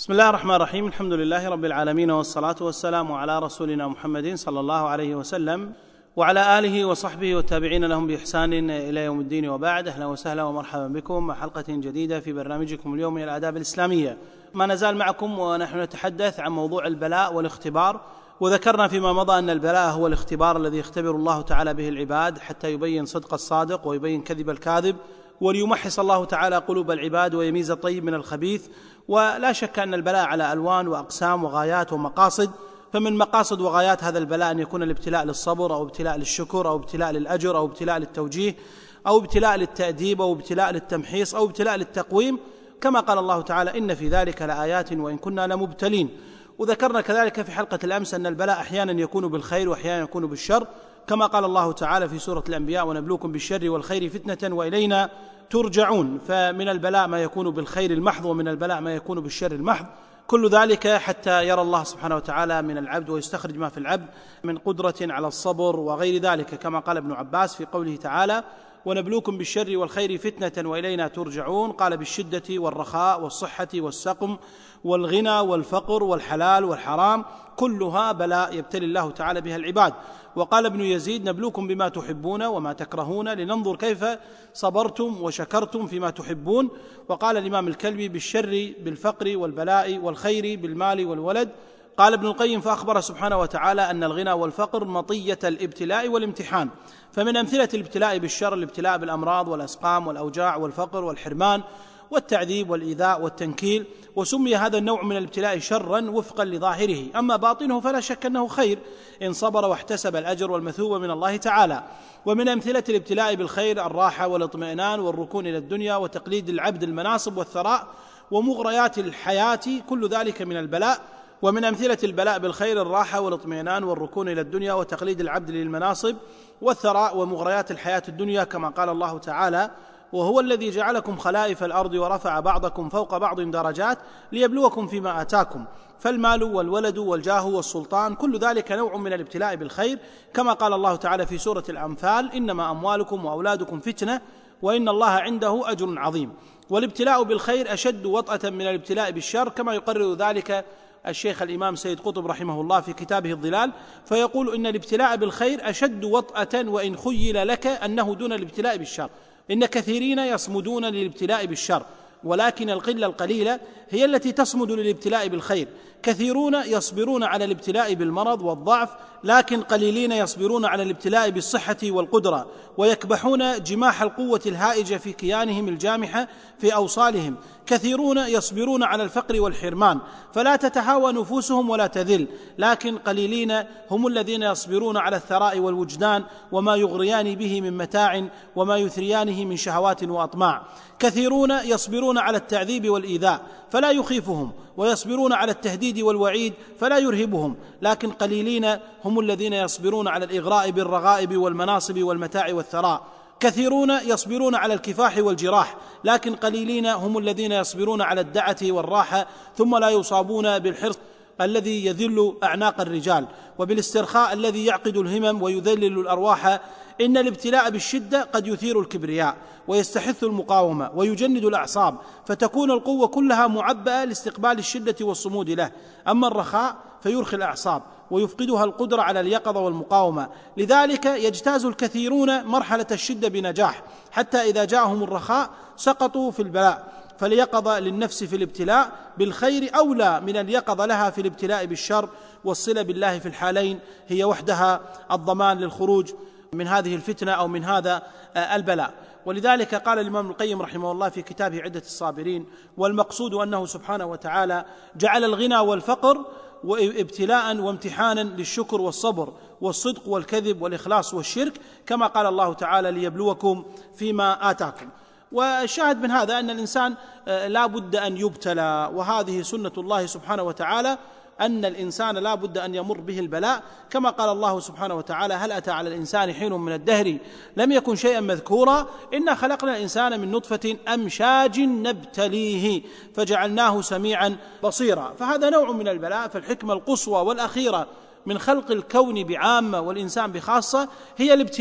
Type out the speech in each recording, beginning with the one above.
بسم الله الرحمن الرحيم. الحمد لله رب العالمين، والصلاة والسلام على رسولنا محمد صلى الله عليه وسلم وعلى آله وصحبه والتابعين لهم بإحسان إلى يوم الدين، وبعد. أهلا وسهلا ومرحبا بكم مع حلقة جديدة في برنامجكم اليوم من الآداب الإسلامية. ما نزال معكم ونحن نتحدث عن موضوع البلاء والاختبار، وذكرنا فيما مضى أن البلاء هو الاختبار الذي يختبر الله تعالى به العباد حتى يبين صدق الصادق ويبين كذب الكاذب، وليمحص الله تعالى قلوب العباد ويميز الطيب من الخبيث. ولا شك أن البلاء على ألوان وأقسام وغايات ومقاصد، فمن مقاصد وغايات هذا البلاء أن يكون الابتلاء للصبر أو ابتلاء للشكر أو ابتلاء للأجر أو ابتلاء للتوجيه أو ابتلاء للتأديب أو ابتلاء للتمحيص أو ابتلاء للتقويم، كما قال الله تعالى: إن في ذلك لآيات وإن كنا لمبتلين. وذكرنا كذلك في حلقة الأمس أن البلاء أحيانا يكون بالخير وأحيانا يكون بالشر، كما قال الله تعالى في سورة الأنبياء: ونبلوكم بالشر والخير فتنة وإلينا ترجعون. فمن البلاء ما يكون بالخير المحض، ومن البلاء ما يكون بالشر المحض، كل ذلك حتى يرى الله سبحانه وتعالى من العبد ويستخرج ما في العبد من قدرة على الصبر وغير ذلك، كما قال ابن عباس في قوله تعالى: ونبلوكم بالشر والخير فتنة وإلينا ترجعون. قال: بالشدة والرخاء والصحة والسقم والغنى والفقر والحلال والحرام، كلها بلاء يبتلي الله تعالى بها العباد. وقال ابن يزيد: نبلوكم بما تحبون وما تكرهون لننظر كيف صبرتم وشكرتم فيما تحبون. وقال الإمام الكلبي: بالشر بالفقر والبلاء، والخير بالمال والولد. قال ابن القيم: فأخبر سبحانه وتعالى أن الغنى والفقر مطية الابتلاء والامتحان. فمن أمثلة الابتلاء بالشر الابتلاء بالأمراض والأسقام والأوجاع والفقر والحرمان والتعذيب والإيذاء والتنكيل، وسمي هذا النوع من الابتلاء شرا وفقا لظاهره، أما باطنه فلا شك أنه خير إن صبر واحتسب الأجر والمثوبة من الله تعالى. ومن أمثلة الابتلاء بالخير الراحة والاطمئنان والركون إلى الدنيا وتقليد العبد المناصب والثراء ومغريات الحياة، كل ذلك من البلاء. ومن أمثلة البلاء بالخير الراحة والاطمئنان والركون إلى الدنيا وتقليد العبد للمناصب والثراء ومغريات الحياة الدنيا، كما قال الله تعالى: وهو الذي جعلكم خلائف الأرض ورفع بعضكم فوق بعض درجات ليبلوكم فيما آتاكم. فالمال والولد والجاه والسلطان كل ذلك نوع من الابتلاء بالخير، كما قال الله تعالى في سورة الأنفال: إنما أموالكم وأولادكم فتنة وإن الله عنده أجر عظيم. والابتلاء بالخير أشد وطأة من الابتلاء بالشر، كما يقرر ذلك الشيخ الإمام سيد قطب رحمه الله في كتابه الظلال، فيقول: إن الابتلاء بالخير أشد وطأة وإن خيل لك أنه دون الابتلاء بالشر. إن كثيرين يصمدون للابتلاء بالشر، ولكن القلة القليلة هي التي تصمد للابتلاء بالخير. كثيرون يصبرون على الابتلاء بالمرض والضعف، لكن قليلين يصبرون على الابتلاء بالصحة والقدرة، ويكبحون جماح القوة الهائجة في كيانهم الجامحة في أوصالهم. كثيرون يصبرون على الفقر والحرمان، فلا تتهاوى نفوسهم ولا تذل، لكن قليلين هم الذين يصبرون على الثراء والوجدان وما يغريان به من متاع وما يثريانه من شهوات وأطماع. كثيرون يصبرون على التعذيب والإيذاء فلا يخيفهم، ويصبرون على التهديد والوعيد فلا يرهبهم، لكن قليلين هم الذين يصبرون على الإغراء بالرغائب والمناصب والمتاع والثراء. كثيرون يصبرون على الكفاح والجراح، لكن قليلين هم الذين يصبرون على الدعة والراحة ثم لا يصابون بالحرص الذي يذل أعناق الرجال، وبالاسترخاء الذي يعقد الهمم ويذلل الأرواح. إن الابتلاء بالشدة قد يثير الكبرياء ويستحث المقاومة ويجند الأعصاب، فتكون القوة كلها معبأة لاستقبال الشدة والصمود له. أما الرخاء فيرخي الأعصاب ويفقدها القدرة على اليقظة والمقاومة. لذلك يجتاز الكثيرون مرحلة الشدة بنجاح، حتى إذا جاءهم الرخاء سقطوا في البلاء. فاليقظة للنفس في الابتلاء بالخير أولى من اليقظة لها في الابتلاء بالشر، والصلة بالله في الحالين هي وحدها الضمان للخروج من هذه الفتنة أو من هذا البلاء. ولذلك قال الإمام القيم رحمه الله في كتابه عدة الصابرين: والمقصود أنه سبحانه وتعالى جعل الغنى والفقر وابتلاء وامتحانا للشكر والصبر والصدق والكذب والإخلاص والشرك، كما قال الله تعالى: ليبلوكم فيما آتاكم. والشاهد من هذا أن الإنسان لا بد أن يبتلى، وهذه سنة الله سبحانه وتعالى، أن الإنسان لا بد أن يمر به البلاء، كما قال الله سبحانه وتعالى: هل أتى على الإنسان حين من الدهر لم يكن شيئا مذكورا إنا خلقنا الإنسان من نطفة أمشاج نبتليه فجعلناه سميعا بصيرا. فهذا نوع من البلاء. فالحكمة القصوى والأخيرة من خلق الكون بعامة والإنسان بخاصة هي الابتلاء،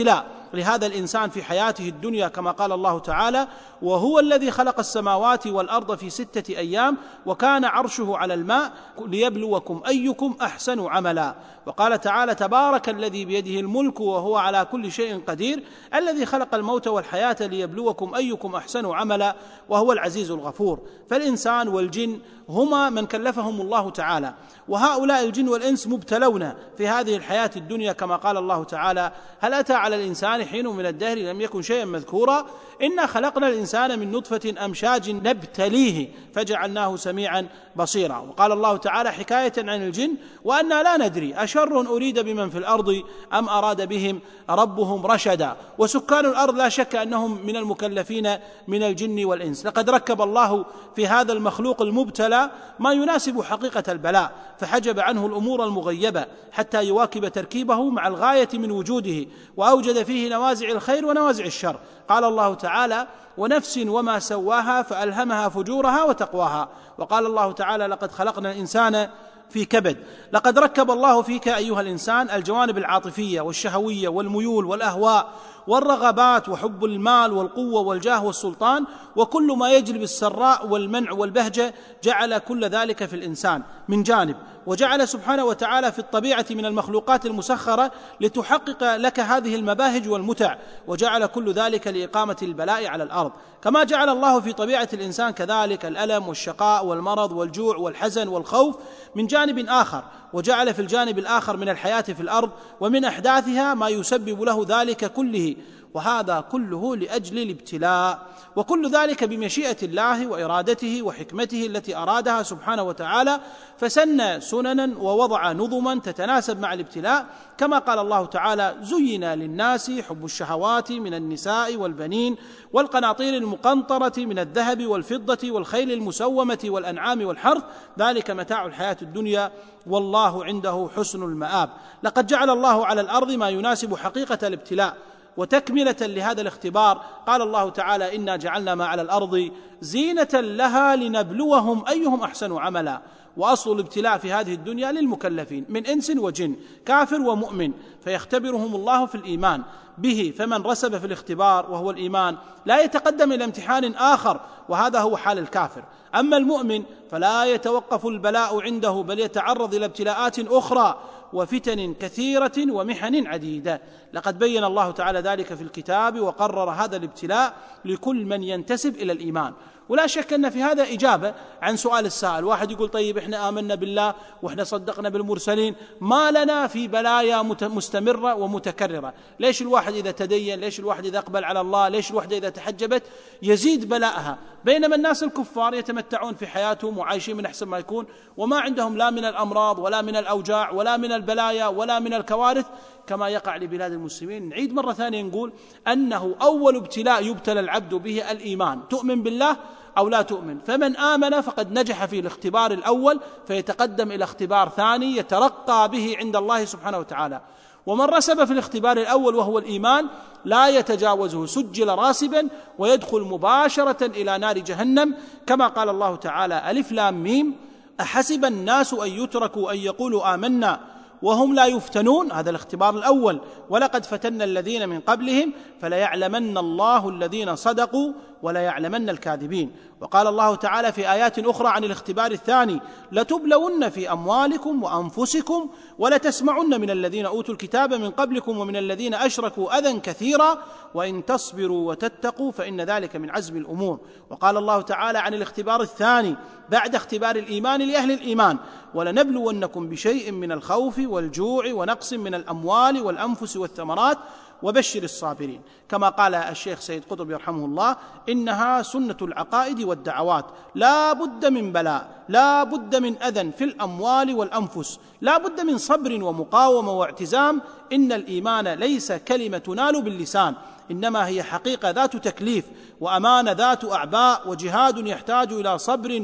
لهذا الإنسان في حياته الدنيا، كما قال الله تعالى: وهو الذي خلق السماوات والأرض في 6 أيام وكان عرشه على الماء ليبلوكم أيكم أحسن عملا. وقال تعالى: تبارك الذي بيده الملك وهو على كل شيء قدير الذي خلق الموت والحياة ليبلوكم أيكم أحسن عملا وهو العزيز الغفور. فالإنسان والجن هما من كلفهم الله تعالى، وهؤلاء الجن والإنس مبتلون في هذه الحياة الدنيا، كما قال الله تعالى: هل أتى على الإنسان حين من الدهر لم يكن شيئا مذكورا إنا خلقنا الإنسان من نطفة أمشاج نبتليه فجعلناه سميعا بصيرا. وقال الله تعالى حكاية عن الجن: وأنا لا ندري أشر أريد بمن في الأرض أم أراد بهم ربهم رشدا. وسكان الأرض لا شك أنهم من المكلفين من الجن والإنس. لقد ركب الله في هذا المخلوق المبتلى ما يناسب حقيقة البلاء، فحجب عنه الأمور المغيبة حتى يواكب تركيبه مع الغاية من وجوده، وأوجد فيه نوازع الخير ونوازع الشر. قال الله تعالى: ونفس وما سواها فألهمها فجورها وتقواها. وقال الله تعالى: لقد خلقنا الإنسان في كبد. لقد ركب الله فيك أيها الإنسان الجوانب العاطفية والشهوية والميول والأهواء والرغبات وحب المال والقوة والجاه والسلطان، وكل ما يجلب السراء والمنع والبهجة جعل كل ذلك في الإنسان من جانب، وجعل سبحانه وتعالى في الطبيعة من المخلوقات المسخرة لتحقق لك هذه المباهج والمتع، وجعل كل ذلك لإقامة البلاء على الأرض. كما جعل الله في طبيعة الإنسان كذلك الألم والشقاء والمرض والجوع والحزن والخوف من جانب آخر، وجعل في الجانب الآخر من الحياة في الأرض ومن أحداثها ما يسبب له ذلك كله، وهذا كله لأجل الابتلاء، وكل ذلك بمشيئة الله وإرادته وحكمته التي أرادها سبحانه وتعالى، فسن سننا ووضع نظما تتناسب مع الابتلاء. كما قال الله تعالى: زين للناس حب الشهوات من النساء والبنين والقناطير المقنطرة من الذهب والفضة والخيل المسومة والأنعام والحرث ذلك متاع الحياة الدنيا والله عنده حسن المآب. لقد جعل الله على الأرض ما يناسب حقيقة الابتلاء. وتكملة لهذا الاختبار قال الله تعالى: إنا جعلنا ما على الأرض زينة لها لنبلوهم أيهم أحسن عملا. وأصل الابتلاء في هذه الدنيا للمكلفين من إنس وجن، كافر ومؤمن، فيختبرهم الله في الإيمان به، فمن رسب في الاختبار وهو الإيمان لا يتقدم إلى امتحان آخر، وهذا هو حال الكافر. أما المؤمن فلا يتوقف البلاء عنده، بل يتعرض إلى ابتلاءات أخرى وفتن كثيرة ومحن عديدة. لقد بين الله تعالى ذلك في الكتاب وقرر هذا الابتلاء لكل من ينتسب إلى الإيمان. ولا شك أن في هذا إجابة عن سؤال السائل. واحد يقول: طيب إحنا آمنا بالله وإحنا صدقنا بالمرسلين، ما لنا في بلايا مستمرة ومتكررة؟ ليش الواحد إذا تدين، ليش الواحد إذا أقبل على الله، ليش الواحد إذا تحجبت يزيد بلاءها، بينما الناس الكفار يتمتعون في حياتهم وعايشين من أحسن ما يكون، وما عندهم لا من الأمراض ولا من الأوجاع ولا من البلايا ولا من الكوارث كما يقع لبلاد المسلمين. نعيد مرة ثانية نقول أنه أول ابتلاء يبتلى العبد به الإيمان، تؤمن بالله أو لا تؤمن، فمن آمن فقد نجح في الاختبار الأول فيتقدم إلى اختبار ثاني يترقى به عند الله سبحانه وتعالى. ومن رسب في الاختبار الأول وهو الإيمان لا يتجاوزه، سجل راسبا ويدخل مباشرة إلى نار جهنم، كما قال الله تعالى: ألف لام ميم أحسب الناس أن يتركوا أن يقولوا آمنا وهم لا يفتنون. هذا الاختبار الأول. ولقد فتنا الذين من قبلهم فليعلمن الله الذين صدقوا وليعلمن الكاذبين. وقال الله تعالى في آيات أخرى عن الاختبار الثاني: لتبلون في أموالكم وأنفسكم ولتسمعن من الذين أوتوا الكتاب من قبلكم ومن الذين أشركوا أذى كثيرا وإن تصبروا وتتقوا فإن ذلك من عزم الأمور. وقال الله تعالى عن الاختبار الثاني بعد اختبار الإيمان لأهل الإيمان: ولنبلونكم بشيء من الخوف والجوع ونقص من الأموال والأنفس والثمرات وبشر الصابرين. كما قال الشيخ سيد قطب يرحمه الله: إنها سنة العقائد والدعوات، لا بد من بلاء، لا بد من أذى في الأموال والأنفس، لا بد من صبر ومقاومة واعتزام. إن الإيمان ليس كلمة تنال باللسان، إنما هي حقيقة ذات تكليف وأمانة ذات أعباء، وجهاد يحتاج إلى صبر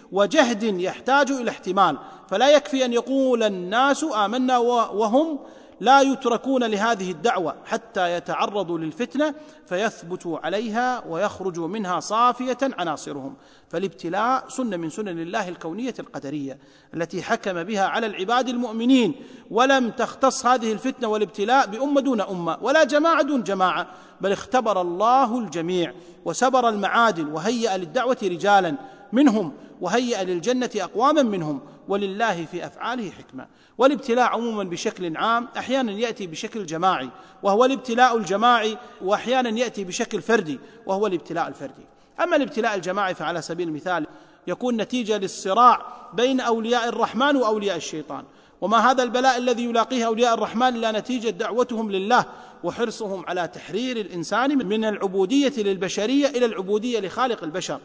وجهد يحتاج إلى احتمال. فلا يكفي أن يقول الناس آمنا وهم لا يتركون لهذه الدعوة حتى يتعرضوا للفتنة فيثبتوا عليها ويخرجوا منها صافية عناصرهم. فالابتلاء سنة من سنن الله الكونية القدرية التي حكم بها على العباد المؤمنين، ولم تختص هذه الفتنة والابتلاء بأمة دون أمة ولا جماعة دون جماعة، بل اختبر الله الجميع وسبر المعادن وهيأ للدعوة رجالا منهم وهيأ للجنة أقواما منهم، ولله في أفعاله حكمة. والابتلاء عموما بشكل عام أحيانا يأتي بشكل جماعي وهو الابتلاء الجماعي، وأحيانا يأتي بشكل فردي وهو الابتلاء الفردي. أما الابتلاء الجماعي فعلى سبيل المثال يكون نتيجة للصراع بين أولياء الرحمن وأولياء الشيطان، وما هذا البلاء الذي يلاقيه أولياء الرحمن إلا نتيجة دعوتهم لله وحرصهم على تحرير الإنسان من العبودية للبشرية إلى العبودية لخالق البشر،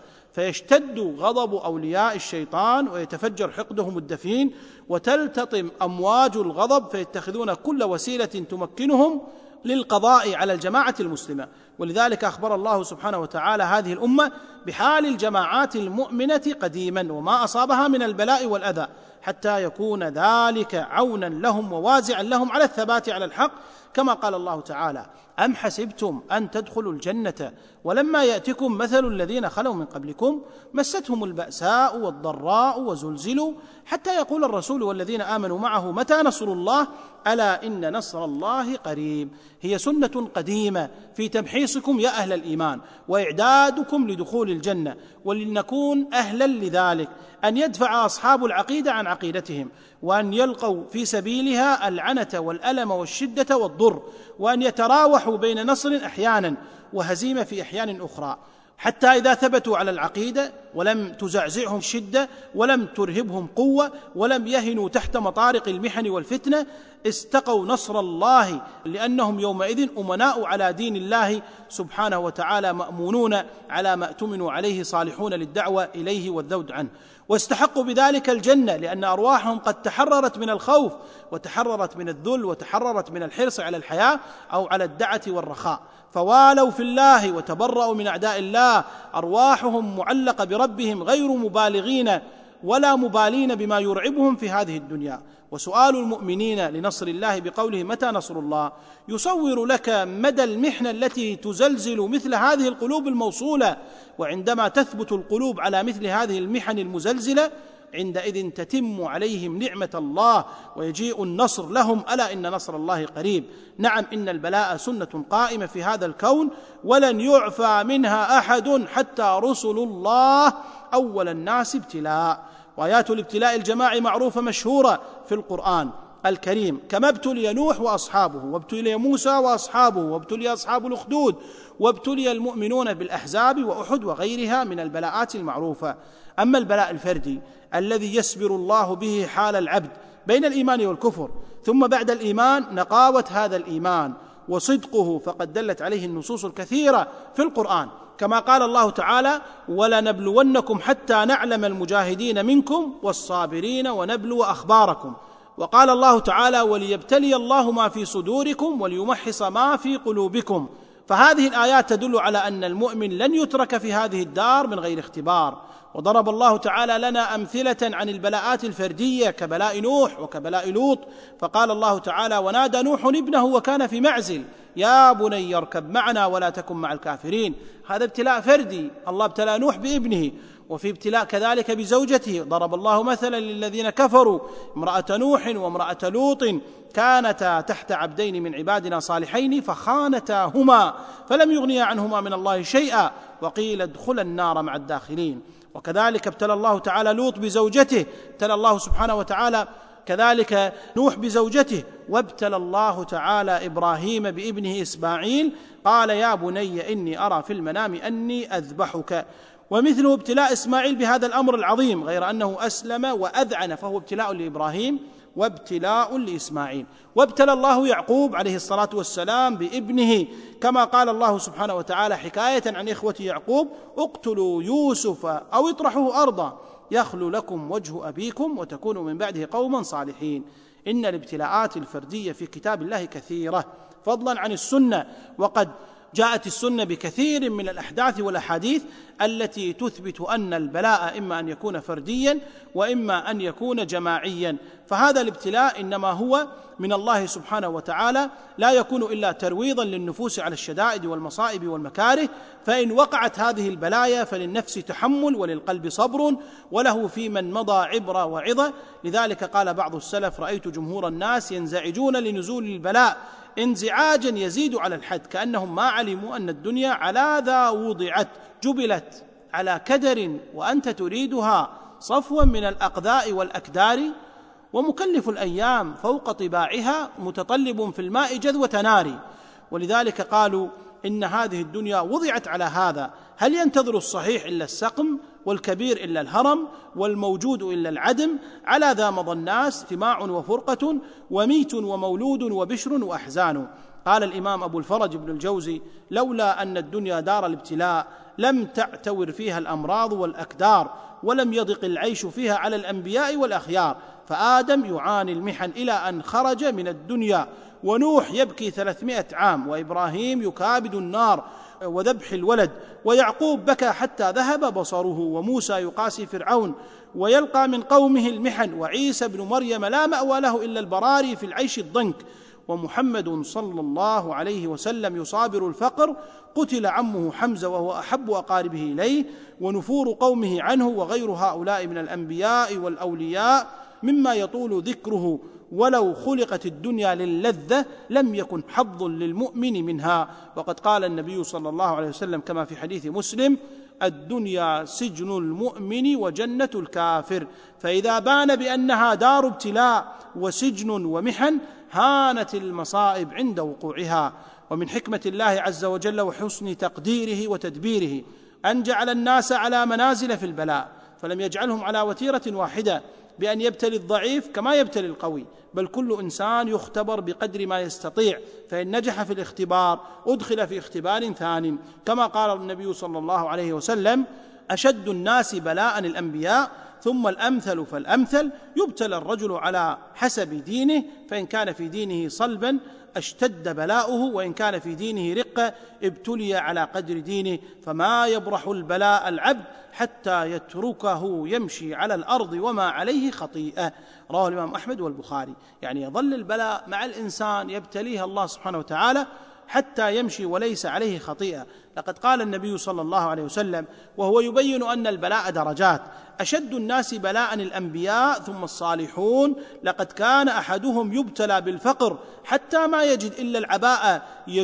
فيشتد غضب أولياء الشيطان ويتفجر حقدهم الدفين وتلتطم أمواج الغضب فيتخذون كل وسيلة تمكنهم للقضاء على الجماعة المسلمة. ولذلك أخبر الله سبحانه وتعالى هذه الأمة بحال الجماعات المؤمنة قديما وما أصابها من البلاء والأذى، حتى يكون ذلك عونا لهم ووازعا لهم على الثبات على الحق، كما قال الله تعالى: أم حسبتم أن تدخلوا الجنة ولما يأتكم مثل الذين خلوا من قبلكم مستهم البأساء والضراء وزلزلوا حتى يقول الرسول والذين آمنوا معه متى نصر الله ألا إن نصر الله قريب. هي سنة قديمة في تمحيصكم يا أهل الإيمان وإعدادكم لدخول الجنة، ولنكون أهلا لذلك أن يدفع أصحاب العقيدة عن عقيدتهم، وأن يلقوا في سبيلها العنة والألم والشدة والضر، وأن يتراوحوا بين نصر أحيانا وهزيمة في أحيان أخرى، حتى إذا ثبتوا على العقيدة ولم تزعزعهم شدة ولم ترهبهم قوة ولم يهنوا تحت مطارق المحن والفتنة استقوا نصر الله، لأنهم يومئذ أمناء على دين الله سبحانه وتعالى، مأمونون على ما اؤتمنوا عليه، صالحون للدعوة إليه والذود عنه، واستحقوا بذلك الجنة لأن أرواحهم قد تحررت من الخوف وتحررت من الذل وتحررت من الحرص على الحياة أو على الدعة والرخاء، فوالوا في الله وتبرأوا من أعداء الله، أرواحهم معلقة بربهم غير مبالغين ولا مبالين بما يرعبهم في هذه الدنيا. وسؤال المؤمنين لنصر الله بقوله متى نصر الله يصور لك مدى المحنة التي تزلزل مثل هذه القلوب الموصولة، وعندما تثبت القلوب على مثل هذه المحن المزلزلة عندئذ تتم عليهم نعمة الله ويجيء النصر لهم، ألا إن نصر الله قريب. نعم، إن البلاء سنة قائمة في هذا الكون ولن يعفى منها أحد حتى رسل الله أول الناس ابتلاء. وآيات الابتلاء الجماعي معروفة مشهورة في القرآن الكريم، كما ابتلي نوح وأصحابه، وابتلي موسى وأصحابه، وابتلي أصحاب الأخدود، وابتلي المؤمنون بالأحزاب وأحد وغيرها من البلاءات المعروفة. أما البلاء الفردي الذي يسبر الله به حال العبد بين الإيمان والكفر، ثم بعد الإيمان نقاوة هذا الإيمان وصدقه، فقد دلت عليه النصوص الكثيرة في القرآن، كما قال الله تعالى: ولنبلونكم حتى نعلم المجاهدين منكم والصابرين ونبلو أخباركم. وقال الله تعالى: وليبتلي الله ما في صدوركم وليمحص ما في قلوبكم. فهذه الآيات تدل على أن المؤمن لن يترك في هذه الدار من غير اختبار. وضرب الله تعالى لنا أمثلة عن البلاءات الفردية كبلاء نوح وكبلاء لوط، فقال الله تعالى: ونادى نوح ابنه وكان في معزل يا بني اركب معنا ولا تكن مع الكافرين. هذا ابتلاء فردي، الله ابتلى نوح بابنه، وفي ابتلاء كذلك بزوجته. ضرب الله مثلا للذين كفروا امرأة نوح وامرأة لوط كانتا تحت عبدين من عبادنا صالحين فخانتاهما فلم يغنيا عنهما من الله شيئا وقيل ادخلا النار مع الداخلين. وكذلك ابتلى الله تعالى لوط بزوجته، ابتلى الله سبحانه وتعالى كذلك نوح بزوجته، وابتلى الله تعالى إبراهيم بابنه إسماعيل، قال: يا بني إني أرى في المنام أني أذبحك. ومثله ابتلاء إسماعيل بهذا الأمر العظيم، غير أنه أسلم وأذعن، فهو ابتلاء لإبراهيم وابتلاء لإسماعيل. وابتلى الله يعقوب عليه الصلاة والسلام بابنه، كما قال الله سبحانه وتعالى حكاية عن إخوة يعقوب: اقتلوا يوسف أو اطرحوه أرضا يخل لكم وجه أبيكم وتكونوا من بعده قوما صالحين. إن الابتلاءات الفردية في كتاب الله كثيرة فضلا عن السنة، وقد جاءت السنة بكثير من الأحداث والأحاديث التي تثبت أن البلاء إما أن يكون فرديا وإما أن يكون جماعيا، فهذا الابتلاء إنما هو من الله سبحانه وتعالى، لا يكون إلا ترويضا للنفوس على الشدائد والمصائب والمكاره، فإن وقعت هذه البلايا فللنفس تحمل وللقلب صبر وله في من مضى عبرة وعظة. لذلك قال بعض السلف: رأيت جمهور الناس ينزعجون لنزول البلاء انزعاجا يزيد على الحد، كأنهم ما علموا أن الدنيا على ذا وضعت، جبلت على كدر وأنت تريدها صفوا من الأقذاء والأكدار، ومكلف الأيام فوق طباعها متطلب في الماء جذوة نار. ولذلك قالوا إن هذه الدنيا وضعت على هذا، هل ينتظر الصحيح إلا السقم، والكبير إلا الهرم، والموجود إلا العدم؟ على ذا مضى الناس اجتماع وفرقة، وميت ومولود وبشر وأحزان. قال الإمام أبو الفرج بن الجوزي: لولا أن الدنيا دار الابتلاء لم تعتور فيها الأمراض والأكدار، ولم يضق العيش فيها على الأنبياء والأخيار، فآدم يعاني المحن إلى أن خرج من الدنيا، ونوح يبكي 300 عام، وإبراهيم يكابد النار وذبح الولد، ويعقوب بكى حتى ذهب بصره، وموسى يقاسي فرعون ويلقى من قومه المحن، وعيسى بن مريم لا مأوى له إلا البراري في العيش الضنك، ومحمد صلى الله عليه وسلم يصابر الفقر، قتل عمه حمزة وهو أحب أقاربه إليه، ونفور قومه عنه، وغير هؤلاء من الأنبياء والأولياء مما يطول ذكره، ولو خلقت الدنيا للذة لم يكن حظ للمؤمن منها. وقد قال النبي صلى الله عليه وسلم كما في حديث مسلم: الدنيا سجن المؤمن وجنة الكافر، فإذا بان بأنها دار ابتلاء وسجن ومحن هانت المصائب عند وقوعها. ومن حكمة الله عز وجل وحسن تقديره وتدبيره أن جعل الناس على منازل في البلاء، فلم يجعلهم على وتيرة واحدة بأن يبتلي الضعيف كما يبتلي القوي، بل كل إنسان يختبر بقدر ما يستطيع، فإن نجح في الاختبار أدخل في اختبار ثانٍ، كما قال النبي صلى الله عليه وسلم: أشد الناس بلاء الأنبياء ثم الأمثل فالأمثل، يبتلى الرجل على حسب دينه، فإن كان في دينه صلبا اشتد بلاؤه، وإن كان في دينه رقة ابتلي على قدر دينه، فما يبرح البلاء العبد حتى يتركه يمشي على الأرض وما عليه خطيئة. رواه الإمام أحمد والبخاري. يعني يظل البلاء مع الإنسان يبتليه الله سبحانه وتعالى حتى يمشي وليس عليه خطيئة. لقد قال النبي صلى الله عليه وسلم وهو يبين أن البلاء درجات: أشد الناس بلاء الأنبياء ثم الصالحون، لقد كان أحدهم يبتلى بالفقر حتى ما يجد إلا العباءة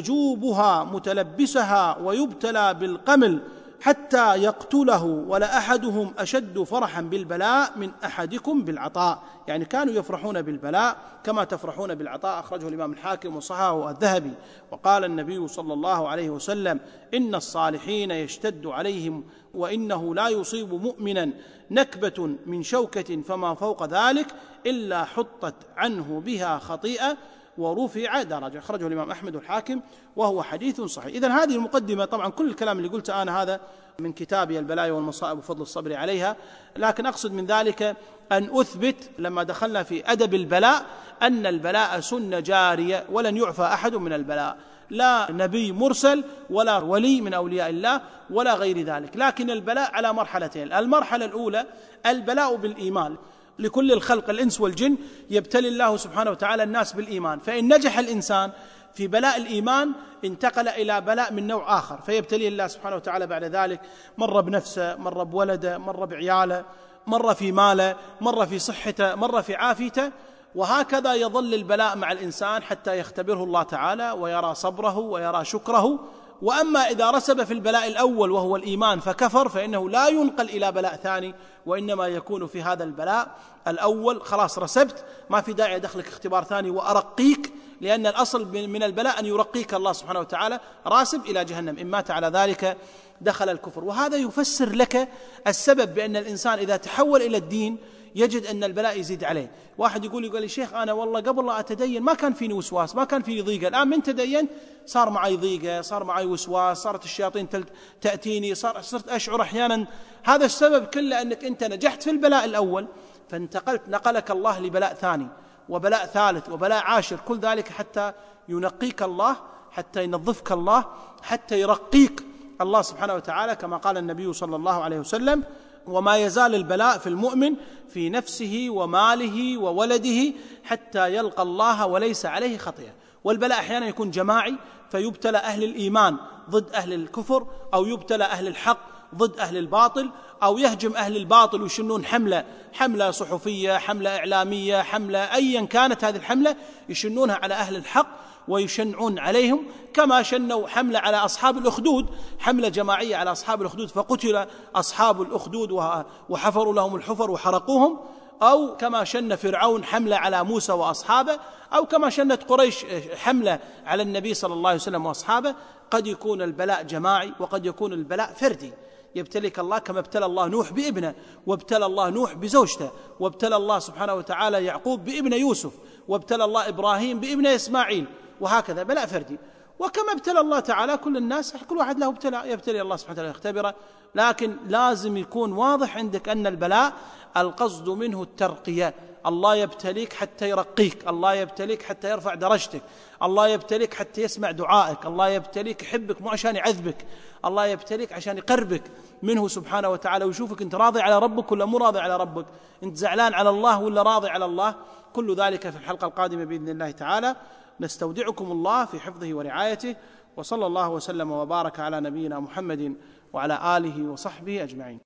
يجوبها متلبسها، ويبتلى بالقمل حتى يقتله، ولأحدهم أشد فرحا بالبلاء من أحدكم بالعطاء. يعني كانوا يفرحون بالبلاء كما تفرحون بالعطاء. أخرجه الإمام الحاكم وصححه الذهبي. وقال النبي صلى الله عليه وسلم: إن الصالحين يشتد عليهم، وإنه لا يصيب مؤمنا نكبة من شوكة فما فوق ذلك إلا حطت عنه بها خطيئة ورفع درجة. أخرجه الإمام أحمد والحاكم وهو حديث صحيح. إذن هذه المقدمة، طبعا كل الكلام اللي قلته أنا هذا من كتابي البلايا والمصائب وفضل الصبر عليها، لكن أقصد من ذلك أن أثبت لما دخلنا في أدب البلاء أن البلاء سنة جارية، ولن يعفى أحد من البلاء، لا نبي مرسل ولا ولي من أولياء الله ولا غير ذلك. لكن البلاء على مرحلتين: المرحلة الأولى البلاء بالإيمان، لكل الخلق الإنس والجن يبتلي الله سبحانه وتعالى الناس بالإيمان، فإن نجح الإنسان في بلاء الإيمان انتقل إلى بلاء من نوع آخر، فيبتلي الله سبحانه وتعالى بعد ذلك مرة بنفسه، مرة بولده، مرة بعياله، مرة في ماله، مرة في صحته، مرة في عافيته، وهكذا يظل البلاء مع الإنسان حتى يختبره الله تعالى ويرى صبره ويرى شكره. وأما إذا رسب في البلاء الأول وهو الإيمان فكفر، فإنه لا ينقل إلى بلاء ثاني، وإنما يكون في هذا البلاء الأول خلاص رسبت، ما في داعي أدخلك اختبار ثاني وأرقيك، لأن الأصل من البلاء أن يرقيك الله سبحانه وتعالى راسب إلى جهنم، إن مات على ذلك دخل الكفر. وهذا يفسر لك السبب بأن الإنسان إذا تحول إلى الدين يجد أن البلاء يزيد عليه. واحد يقول لي شيخ أنا والله قبل لا أتدين ما كان فيني وسواس، ما كان فيني ضيقة، الآن من تدين صار معي ضيقة، صار معي وسواس، صارت الشياطين تأتيني، صرت أشعر أحيانا. هذا السبب كله أنك أنت نجحت في البلاء الأول فانتقلت، نقلك الله لبلاء ثاني وبلاء ثالث وبلاء عاشر، كل ذلك حتى ينقيك الله حتى ينظفك الله، حتى يرقيك الله سبحانه وتعالى، كما قال النبي صلى الله عليه وسلم: وما يزال البلاء في المؤمن في نفسه وماله وولده حتى يلقى الله وليس عليه خطيئة. والبلاء أحيانا يكون جماعي، فيبتلى أهل الإيمان ضد أهل الكفر، أو يبتلى أهل الحق ضد أهل الباطل، أو يهجم أهل الباطل ويشنون حملة صحفية، حملة إعلامية، حملة أيا كانت هذه الحملة، يشنونها على أهل الحق ويشنعون عليهم، كما شنوا حملة على أصحاب الأخدود، حملة جماعية على أصحاب الأخدود فقتل أصحاب الأخدود وحفروا لهم الحفر وحرقوهم، أو كما شن فرعون حملة على موسى وأصحابه، أو كما شنت قريش حملة على النبي صلى الله عليه وسلم وأصحابه. قد يكون البلاء جماعي وقد يكون البلاء فردي، يبتليك الله كما ابتلى الله نوح بابنه، وابتلى الله نوح بزوجته، وابتلى الله سبحانه وتعالى يعقوب بابن يوسف، وابتلى الله إبراهيم بابن إسماعيل، وهكذا بلاء فردي. وكما ابتلى الله تعالى كل الناس، كل واحد له ابتلاء يبتلي الله سبحانه وتعالى يختبره، لكن لازم يكون واضح عندك أن البلاء القصد منه الترقية. الله يبتليك حتى يرقيك، الله يبتليك حتى يرفع درجتك، الله يبتليك حتى يسمع دعائك، الله يبتليك يحبك مو عشان يعذبك، الله يبتليك عشان يقربك منه سبحانه وتعالى، ويشوفك أنت راضي على ربك ولا مو راضي على ربك، أنت زعلان على الله ولا راضي على الله. كل ذلك في الحلقة القادمة بإذن الله تعالى. نستودعكم الله في حفظه ورعايته، وصلى الله وسلم وبارك على نبينا محمد وعلى آله وصحبه أجمعين.